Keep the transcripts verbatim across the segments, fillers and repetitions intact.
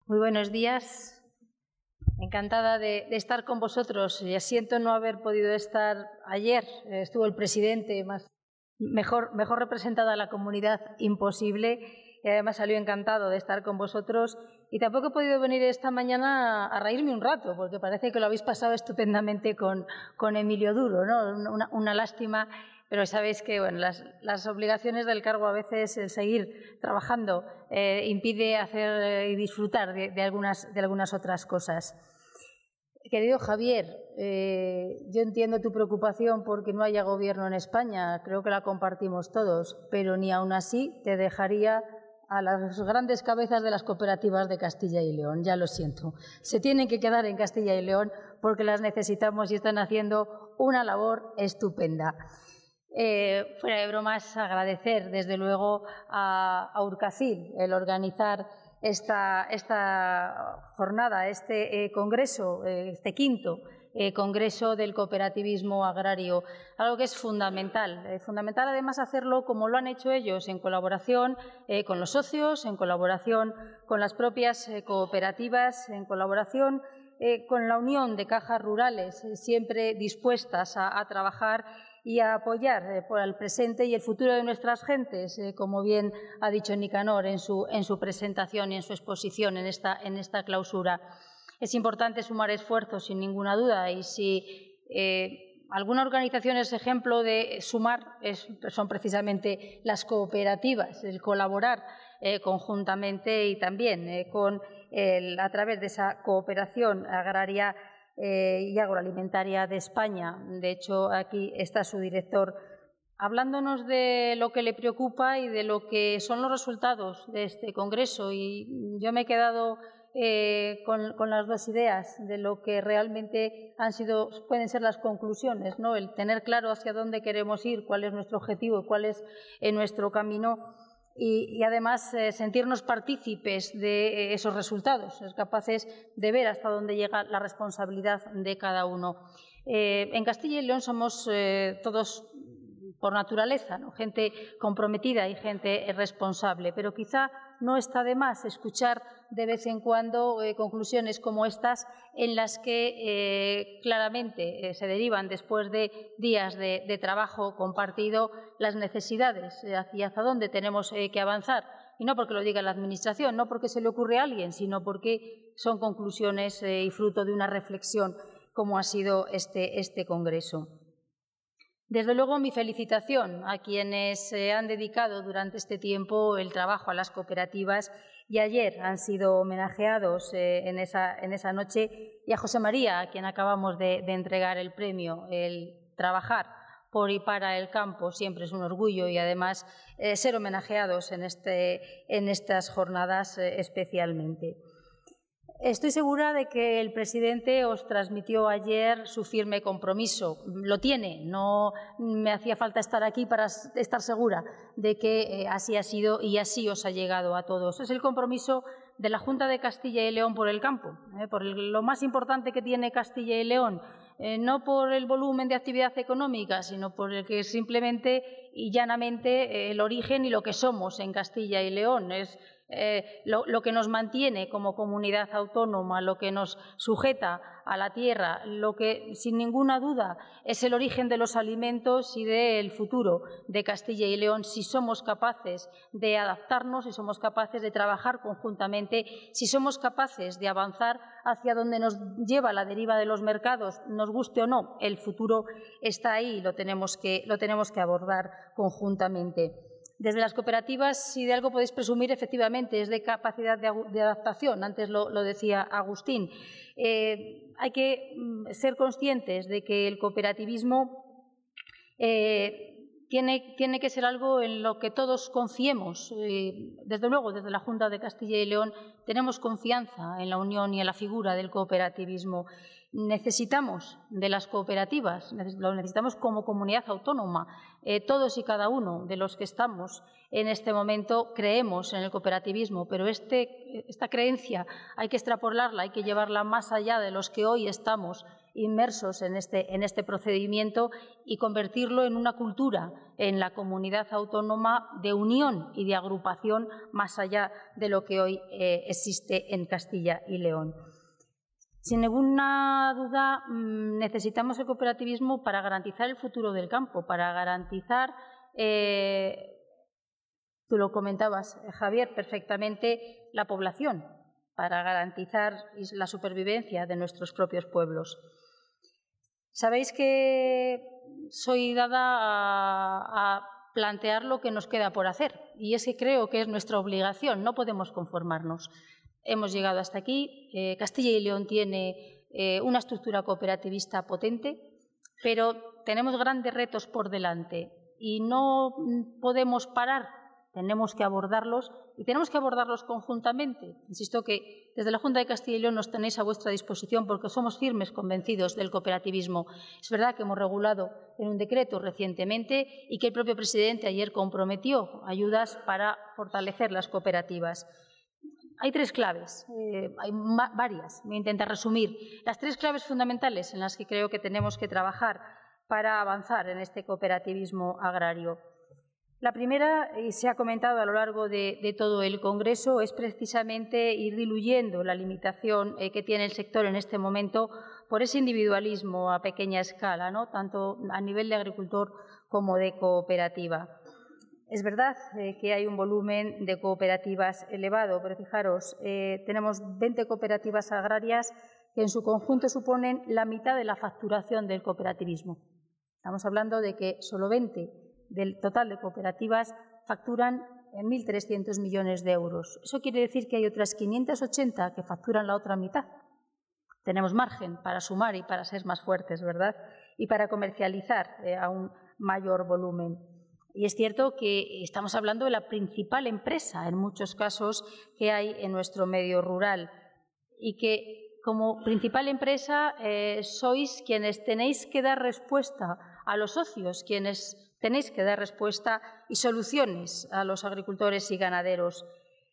Muy buenos días. Encantada de, de estar con vosotros. Ya siento no haber podido estar ayer. Estuvo el presidente más, mejor, mejor representada la comunidad imposible y además salió encantado de estar con vosotros. Y tampoco he podido venir esta mañana a, a reírme un rato, porque parece que lo habéis pasado estupendamente con, con Emilio Duro, ¿no? Una, una lástima. Pero sabéis que bueno, las, las obligaciones del cargo a veces, el seguir trabajando, eh, impide hacer eh, y disfrutar de, de, algunas, de algunas otras cosas. Querido Javier, eh, yo entiendo tu preocupación porque no haya gobierno en España, creo que la compartimos todos, pero ni aún así te dejaría a las grandes cabezas de las cooperativas de Castilla y León, ya lo siento. Se tienen que quedar en Castilla y León porque las necesitamos y están haciendo una labor estupenda. Eh, fuera de bromas, agradecer desde luego a, a Urcacil el organizar esta, esta jornada, este eh, congreso, eh, este quinto eh, congreso del cooperativismo agrario, algo que es fundamental. Eh, fundamental además hacerlo como lo han hecho ellos, en colaboración eh, con los socios, en colaboración con las propias eh, cooperativas, en colaboración eh, con la Unión de Cajas Rurales, eh, siempre dispuestas a, a trabajar y a apoyar eh, por el presente y el futuro de nuestras gentes, eh, como bien ha dicho Nicanor en su, en su presentación y en su exposición en esta, en esta clausura. Es importante sumar esfuerzos, sin ninguna duda, y si eh, alguna organización es ejemplo de sumar, es, son precisamente las cooperativas, el colaborar eh, conjuntamente y también eh, con el, a través de esa cooperación agraria Eh, y agroalimentaria de España. De hecho, aquí está su director hablándonos de lo que le preocupa y de lo que son los resultados de este congreso. Y yo me he quedado eh, con, con las dos ideas de lo que realmente han sido, pueden ser las conclusiones, ¿no? El tener claro hacia dónde queremos ir, cuál es nuestro objetivo, cuál es eh, nuestro camino. Y, y además eh, sentirnos partícipes de eh, esos resultados, ser capaces de ver hasta dónde llega la responsabilidad de cada uno. Eh, en Castilla y León somos eh, todos por naturaleza, ¿no? Gente comprometida y gente responsable, pero quizá no está de más escuchar de vez en cuando eh, conclusiones como estas en las que eh, claramente eh, se derivan después de días de, de trabajo compartido las necesidades eh, hacia, hacia dónde tenemos eh, que avanzar. Y no porque lo diga la Administración, no porque se le ocurre a alguien, sino porque son conclusiones eh, y fruto de una reflexión como ha sido este, este congreso. Desde luego, mi felicitación a quienes se han dedicado durante este tiempo el trabajo a las cooperativas y ayer han sido homenajeados eh, en, esa, en esa noche, y a José María, a quien acabamos de, de entregar el premio. El trabajar por y para el campo siempre es un orgullo y además eh, ser homenajeados en, este, en estas jornadas eh, especialmente. Estoy segura de que el presidente os transmitió ayer su firme compromiso. Lo tiene, no me hacía falta estar aquí para estar segura de que así ha sido y así os ha llegado a todos. Es el compromiso de la Junta de Castilla y León por el campo, eh, por el, lo más importante que tiene Castilla y León, eh, no por el volumen de actividad económica, sino por el que simplemente y llanamente eh, el origen y lo que somos en Castilla y León. Es Eh, lo, lo que nos mantiene como comunidad autónoma, lo que nos sujeta a la tierra, lo que sin ninguna duda es el origen de los alimentos y del futuro de Castilla y León, si somos capaces de adaptarnos, si somos capaces de trabajar conjuntamente, si somos capaces de avanzar hacia donde nos lleva la deriva de los mercados, nos guste o no, el futuro está ahí y lo tenemos que, lo tenemos que abordar conjuntamente. Desde las cooperativas, si de algo podéis presumir, efectivamente, es de capacidad de, de adaptación. Antes lo, lo decía Agustín. Eh, hay que ser conscientes de que el cooperativismo eh, tiene, tiene que ser algo en lo que todos confiemos. Eh, desde luego, desde la Junta de Castilla y León tenemos confianza en la unión y en la figura del cooperativismo. Necesitamos de las cooperativas, lo necesitamos como comunidad autónoma. Eh, todos y cada uno de los que estamos en este momento creemos en el cooperativismo, pero este, esta creencia hay que extrapolarla, hay que llevarla más allá de los que hoy estamos inmersos en este, en este procedimiento y convertirlo en una cultura en la comunidad autónoma de unión y de agrupación más allá de lo que hoy eh, existe en Castilla y León. Sin ninguna duda, necesitamos el cooperativismo para garantizar el futuro del campo, para garantizar, eh, tú lo comentabas, Javier, perfectamente, la población, para garantizar la supervivencia de nuestros propios pueblos. Sabéis que soy dada a, a plantear lo que nos queda por hacer, y es que creo que es nuestra obligación, no podemos conformarnos. Hemos llegado hasta aquí. Eh, Castilla y León tiene eh, una estructura cooperativista potente, pero tenemos grandes retos por delante y no podemos parar, tenemos que abordarlos y tenemos que abordarlos conjuntamente. Insisto que desde la Junta de Castilla y León nos tenéis a vuestra disposición porque somos firmes convencidos del cooperativismo. Es verdad que hemos regulado en un decreto recientemente y que el propio presidente ayer comprometió ayudas para fortalecer las cooperativas. Hay tres claves, eh, hay varias, voy a intentar resumir. Las tres claves fundamentales en las que creo que tenemos que trabajar para avanzar en este cooperativismo agrario. La primera, y se ha comentado a lo largo de, de todo el Congreso, es precisamente ir diluyendo la limitación eh, que tiene el sector en este momento por ese individualismo a pequeña escala, ¿no? Tanto a nivel de agricultor como de cooperativa. Es verdad eh, que hay un volumen de cooperativas elevado, pero fijaros, eh, tenemos veinte cooperativas agrarias que en su conjunto suponen la mitad de la facturación del cooperativismo. Estamos hablando de que solo veinte del total de cooperativas facturan en mil trescientos millones de euros. Eso quiere decir que hay otras quinientas ochenta que facturan la otra mitad. Tenemos margen para sumar y para ser más fuertes, ¿verdad? Y para comercializar eh, a un mayor volumen. Y es cierto que estamos hablando de la principal empresa, en muchos casos, que hay en nuestro medio rural y que, como principal empresa, eh, sois quienes tenéis que dar respuesta a los socios, quienes tenéis que dar respuesta y soluciones a los agricultores y ganaderos.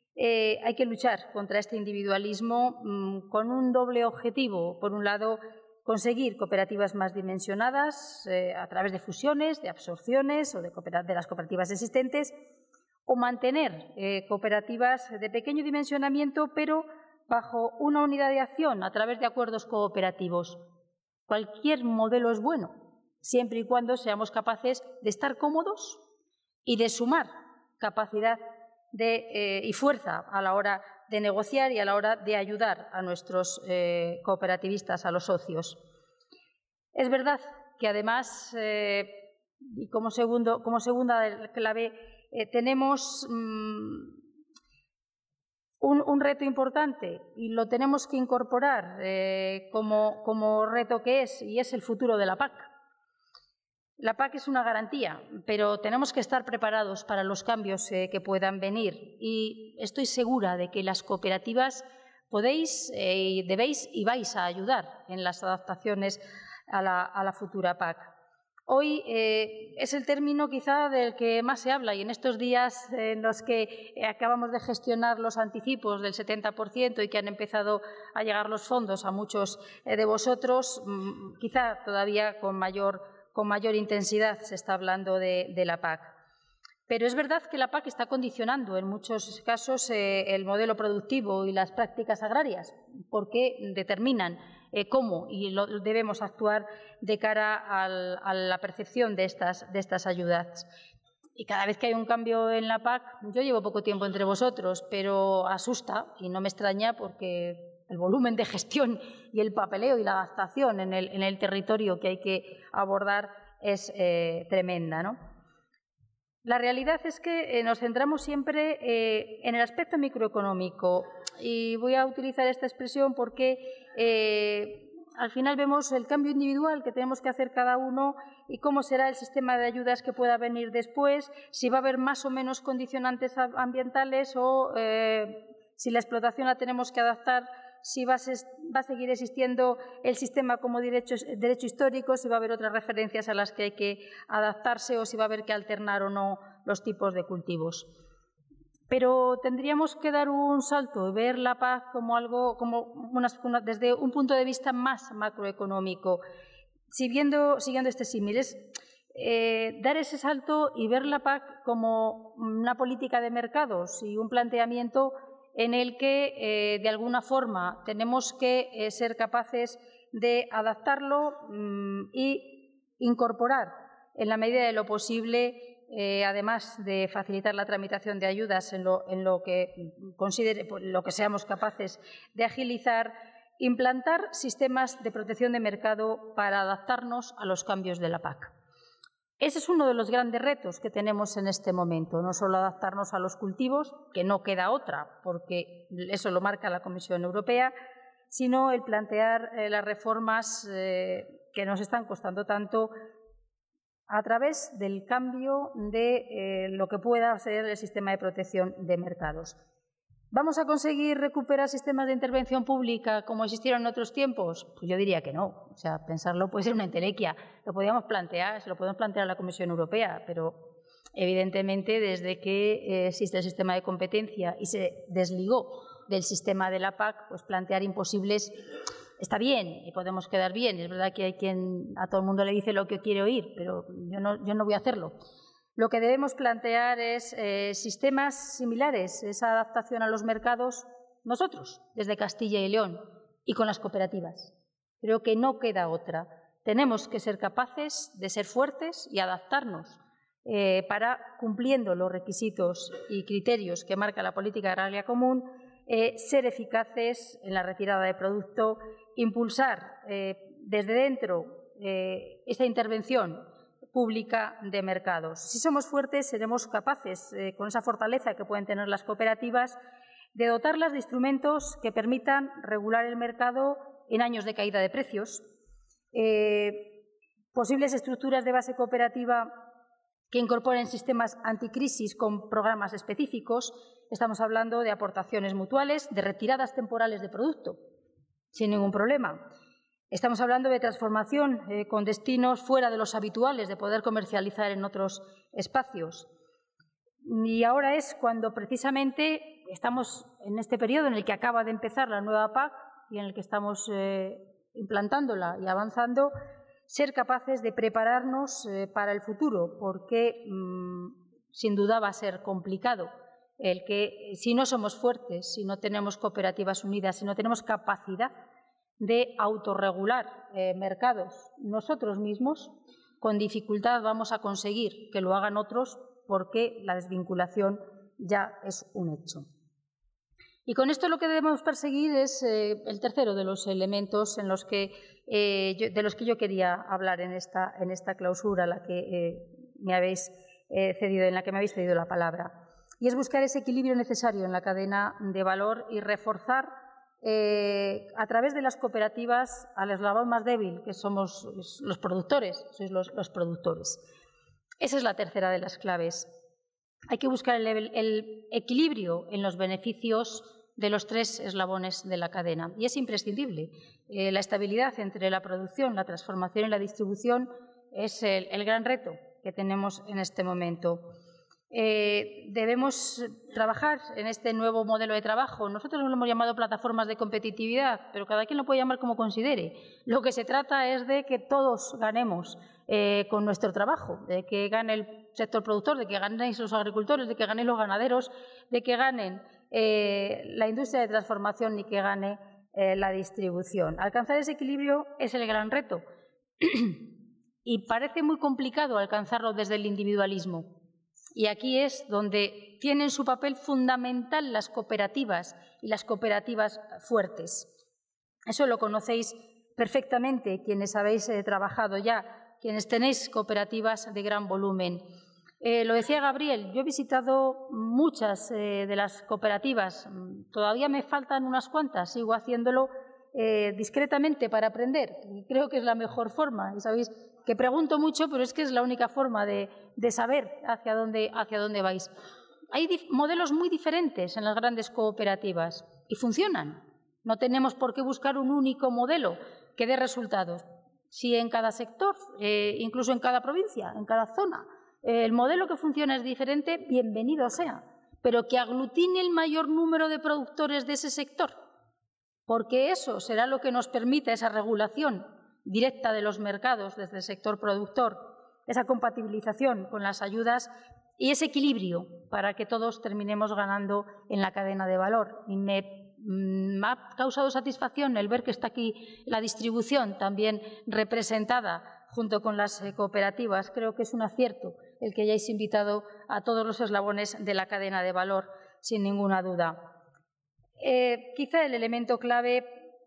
Eh, hay que luchar contra este individualismo mmm, con un doble objetivo. Por un lado, conseguir cooperativas más dimensionadas eh, a través de fusiones, de absorciones o de, de las cooperativas existentes, o mantener eh, cooperativas de pequeño dimensionamiento, pero bajo una unidad de acción a través de acuerdos cooperativos. Cualquier modelo es bueno, siempre y cuando seamos capaces de estar cómodos y de sumar capacidad de, eh, y fuerza a la hora de negociar y a la hora de ayudar a nuestros eh, cooperativistas, a los socios. Es verdad que además, eh, y como, segundo, como segunda clave, eh, tenemos mmm, un, un reto importante y lo tenemos que incorporar eh, como, como reto que es, y es el futuro de la P A C. La P A C es una garantía, pero tenemos que estar preparados para los cambios eh, que puedan venir y estoy segura de que las cooperativas podéis, eh, debéis y vais a ayudar en las adaptaciones a la, a la futura P A C. Hoy eh, es el término quizá del que más se habla y en estos días en los que acabamos de gestionar los anticipos del setenta por ciento y que han empezado a llegar los fondos a muchos eh, de vosotros, mmm, quizá todavía con mayor con mayor intensidad se está hablando de, de la P A C. Pero es verdad que la P A C está condicionando en muchos casos eh, el modelo productivo y las prácticas agrarias, porque determinan eh, cómo y lo, debemos actuar de cara al, a la percepción de estas, de estas ayudas. Y cada vez que hay un cambio en la P A C, yo llevo poco tiempo entre vosotros, pero asusta y no me extraña porque el volumen de gestión y el papeleo y la adaptación en el, en el territorio que hay que abordar es eh, tremenda, ¿no? La realidad es que eh, nos centramos siempre eh, en el aspecto microeconómico y voy a utilizar esta expresión porque eh, al final vemos el cambio individual que tenemos que hacer cada uno y cómo será el sistema de ayudas que pueda venir después, si va a haber más o menos condicionantes ambientales o eh, si la explotación la tenemos que adaptar, si va a, ser, va a seguir existiendo el sistema como derecho, derecho histórico, si va a haber otras referencias a las que hay que adaptarse o si va a haber que alternar o no los tipos de cultivos. Pero tendríamos que dar un salto y ver la P A C como algo, como una, una, desde un punto de vista más macroeconómico. Siguiendo, siguiendo este símil, es eh, dar ese salto y ver la P A C como una política de mercados y un planteamiento en el que, eh, de alguna forma, tenemos que eh, ser capaces de adaptarlo mmm, y incorporar, en la medida de lo posible, eh, además de facilitar la tramitación de ayudas en lo, en lo que considere, lo que seamos capaces de agilizar, implantar sistemas de protección de mercado para adaptarnos a los cambios de la P A C. Ese es uno de los grandes retos que tenemos en este momento, no solo adaptarnos a los cultivos, que no queda otra, porque eso lo marca la Comisión Europea, sino el plantear eh, las reformas eh, que nos están costando tanto a través del cambio de eh, lo que pueda ser el sistema de protección de mercados. ¿Vamos a conseguir recuperar sistemas de intervención pública como existieron en otros tiempos? Pues yo diría que no. O sea, pensarlo puede ser una entelequia. Lo podríamos plantear, se lo podemos plantear a la Comisión Europea, pero evidentemente desde que eh, existe el sistema de competencia y se desligó del sistema de la P A C, pues plantear imposibles está bien y podemos quedar bien. Es verdad que hay quien a todo el mundo le dice lo que quiere oír, pero yo no, yo no voy a hacerlo. Lo que debemos plantear es eh, sistemas similares, esa adaptación a los mercados, nosotros, desde Castilla y León, y con las cooperativas. Creo que no queda otra. Tenemos que ser capaces de ser fuertes y adaptarnos eh, para, cumpliendo los requisitos y criterios que marca la política agraria común, eh, ser eficaces en la retirada de producto, impulsar eh, desde dentro eh, esta intervención pública de mercados. Si somos fuertes, seremos capaces, eh, con esa fortaleza que pueden tener las cooperativas, de dotarlas de instrumentos que permitan regular el mercado en años de caída de precios, eh, posibles estructuras de base cooperativa que incorporen sistemas anticrisis con programas específicos. Estamos hablando de aportaciones mutuales, de retiradas temporales de producto, sin ningún problema. Estamos hablando de transformación eh, con destinos fuera de los habituales, de poder comercializar en otros espacios. Y ahora es cuando precisamente estamos en este periodo en el que acaba de empezar la nueva P A C y en el que estamos eh, implantándola y avanzando, ser capaces de prepararnos eh, para el futuro, porque mmm, sin duda va a ser complicado el que, si no somos fuertes, si no tenemos cooperativas unidas, si no tenemos capacidad de autorregular eh, mercados nosotros mismos, con dificultad vamos a conseguir que lo hagan otros porque la desvinculación ya es un hecho. Y con esto lo que debemos perseguir es eh, el tercero de los elementos en los que, eh, yo, de los que yo quería hablar en esta, en esta clausura a la que, eh, me habéis, eh, cedido, en la que me habéis cedido la palabra. Y es buscar ese equilibrio necesario en la cadena de valor y reforzar Eh, a través de las cooperativas al eslabón más débil, que somos los productores, sois los, los productores. Esa es la tercera de las claves. Hay que buscar el, el equilibrio en los beneficios de los tres eslabones de la cadena y es imprescindible. Eh, la estabilidad entre la producción, la transformación y la distribución es el, el gran reto que tenemos en este momento. Eh, debemos trabajar en este nuevo modelo de trabajo. Nosotros lo hemos llamado plataformas de competitividad, pero cada quien lo puede llamar como considere. Lo que se trata es de que todos ganemos eh, con nuestro trabajo, de que gane el sector productor, de que ganen los agricultores, de que ganen los ganaderos, de que ganen eh, la industria de transformación y que gane eh, la distribución. Alcanzar ese equilibrio es el gran reto y parece muy complicado alcanzarlo desde el individualismo. Y aquí es donde tienen su papel fundamental las cooperativas y las cooperativas fuertes. Eso lo conocéis perfectamente quienes habéis eh, trabajado ya, quienes tenéis cooperativas de gran volumen. Eh, lo decía Gabriel, yo he visitado muchas eh, de las cooperativas, todavía me faltan unas cuantas, sigo haciéndolo eh, discretamente para aprender, creo que es la mejor forma, y sabéis que pregunto mucho, pero es que es la única forma de, de saber hacia dónde, hacia dónde vais. Hay modelos muy diferentes en las grandes cooperativas y funcionan. No tenemos por qué buscar un único modelo que dé resultados. Si en cada sector, eh, incluso en cada provincia, en cada zona, eh, el modelo que funciona es diferente, bienvenido sea. pero que aglutine el mayor número de productores de ese sector, porque eso será lo que nos permita esa regulación directa de los mercados desde el sector productor, esa compatibilización con las ayudas y ese equilibrio para que todos terminemos ganando en la cadena de valor. Y me, me ha causado satisfacción el ver que está aquí la distribución también representada junto con las cooperativas. Creo que es un acierto el que hayáis invitado a todos los eslabones de la cadena de valor, sin ninguna duda. Eh, quizá el elemento clave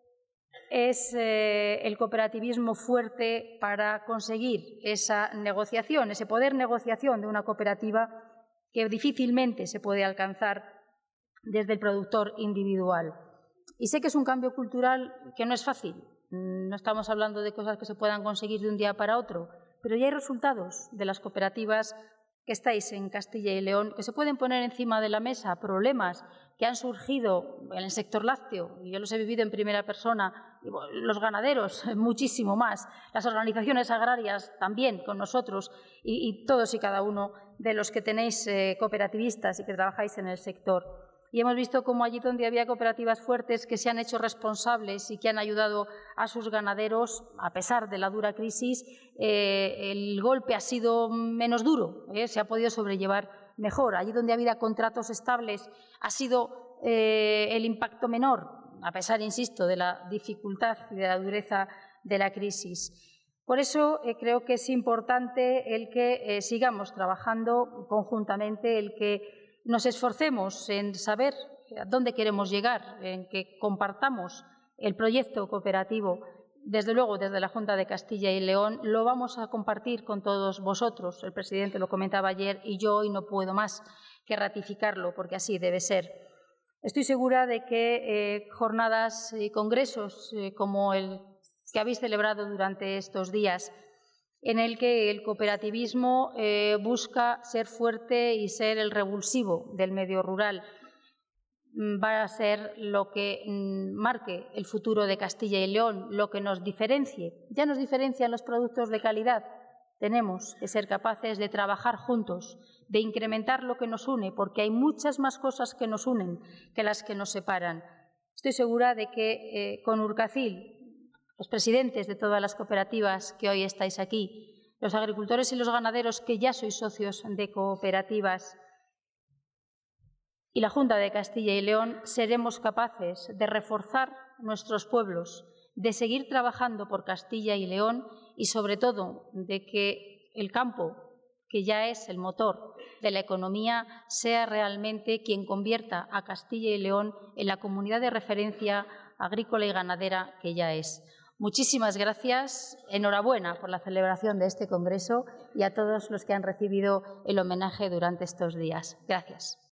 es eh, el cooperativismo fuerte para conseguir esa negociación, ese poder negociación de una cooperativa que difícilmente se puede alcanzar desde el productor individual. Y sé que es un cambio cultural que no es fácil. No estamos hablando de cosas que se puedan conseguir de un día para otro, pero ya hay resultados de las cooperativas que estáis en Castilla y León que se pueden poner encima de la mesa, problemas que han surgido en el sector lácteo, y yo los he vivido en primera persona, los ganaderos muchísimo más, las organizaciones agrarias también con nosotros y, y todos y cada uno de los que tenéis eh, cooperativistas y que trabajáis en el sector. Y hemos visto cómo allí donde había cooperativas fuertes que se han hecho responsables y que han ayudado a sus ganaderos, a pesar de la dura crisis, eh, el golpe ha sido menos duro, eh, se ha podido sobrellevar mejor. Allí donde ha habido contratos estables ha sido eh, el impacto menor, a pesar, insisto, de la dificultad y de la dureza de la crisis. Por eso eh, creo que es importante el que eh, sigamos trabajando conjuntamente, el que nos esforcemos en saber a dónde queremos llegar, en que compartamos el proyecto cooperativo. Desde luego, desde la Junta de Castilla y León lo vamos a compartir con todos vosotros. El presidente lo comentaba ayer y yo hoy no puedo más que ratificarlo, porque así debe ser. Estoy segura de que eh, jornadas y congresos eh, como el que habéis celebrado durante estos días, en el que el cooperativismo eh, busca ser fuerte y ser el revulsivo del medio rural, va a ser lo que marque el futuro de Castilla y León, lo que nos diferencie. Ya nos diferencian los productos de calidad. Tenemos que ser capaces de trabajar juntos, de incrementar lo que nos une, porque hay muchas más cosas que nos unen que las que nos separan. Estoy segura de que eh, con Urcacil, los presidentes de todas las cooperativas que hoy estáis aquí, los agricultores y los ganaderos que ya sois socios de cooperativas y la Junta de Castilla y León, seremos capaces de reforzar nuestros pueblos, de seguir trabajando por Castilla y León y, sobre todo, de que el campo, que ya es el motor de la economía, sea realmente quien convierta a Castilla y León en la comunidad de referencia agrícola y ganadera que ya es. Muchísimas gracias, enhorabuena por la celebración de este congreso y a todos los que han recibido el homenaje durante estos días. Gracias.